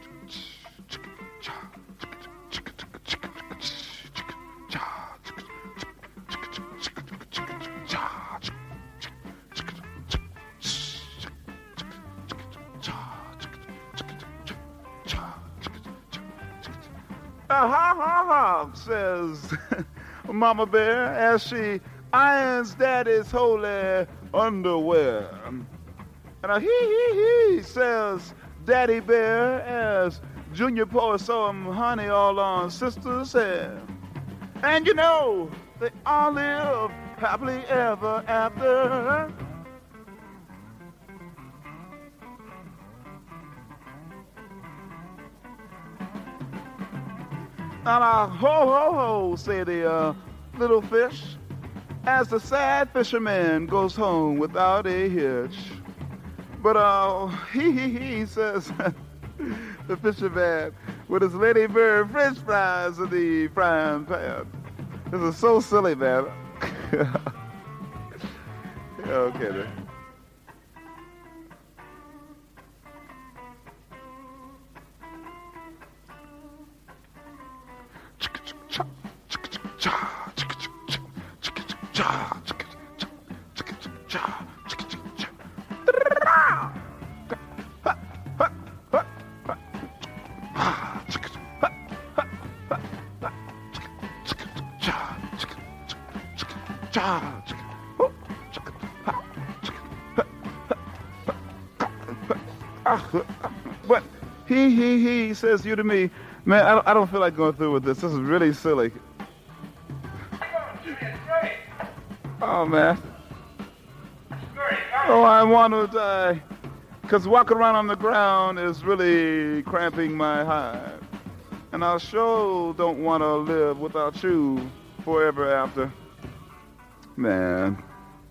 Ha ha ha, says Mama Bear as she irons Daddy's holy underwear. And he says Daddy Bear as Junior pours some honey all on Sister's hair. And you know, they all live happily ever after. And ho ho ho, say the little fish, as the sad fisherman goes home without a hitch. But he says the fisherman with his ladybird French fries in the frying pan. This is so silly, man. Okay then. But he says you to me, man, I don't feel like going through with this. This is really silly. Oh, man. Oh, I want to die. Because walking around on the ground is really cramping my hide. And I sure don't want to live without you forever after. Man.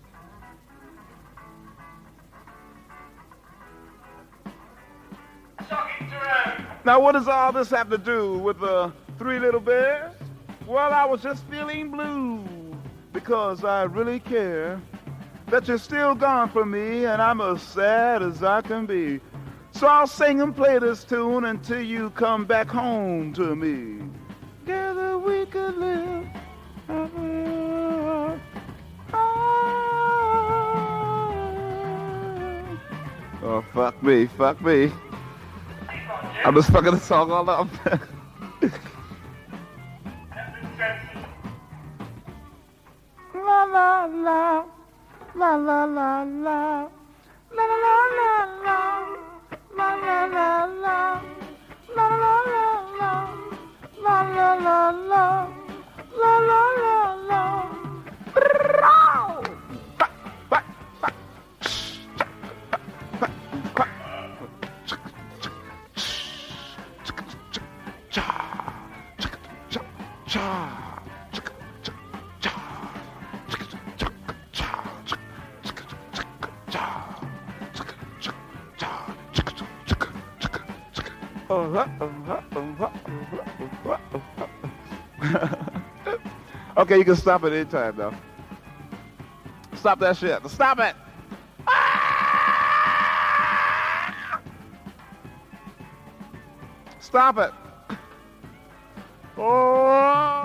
Now, what does all this have to do with the Three Little Bears? Well, I was just feeling blue because I really care that you're still gone from me and I'm as sad as I can be. So I'll sing and play this tune until you come back home to me. Together we could live. Oh, fuck me. I'm just fucking the song all up. La la la, la la la la, la la la la, la la la la, la la la la, la la la la, la la la la. Okay, you can stop at any time now. Stop that shit. Stop it! Stop it! Oh!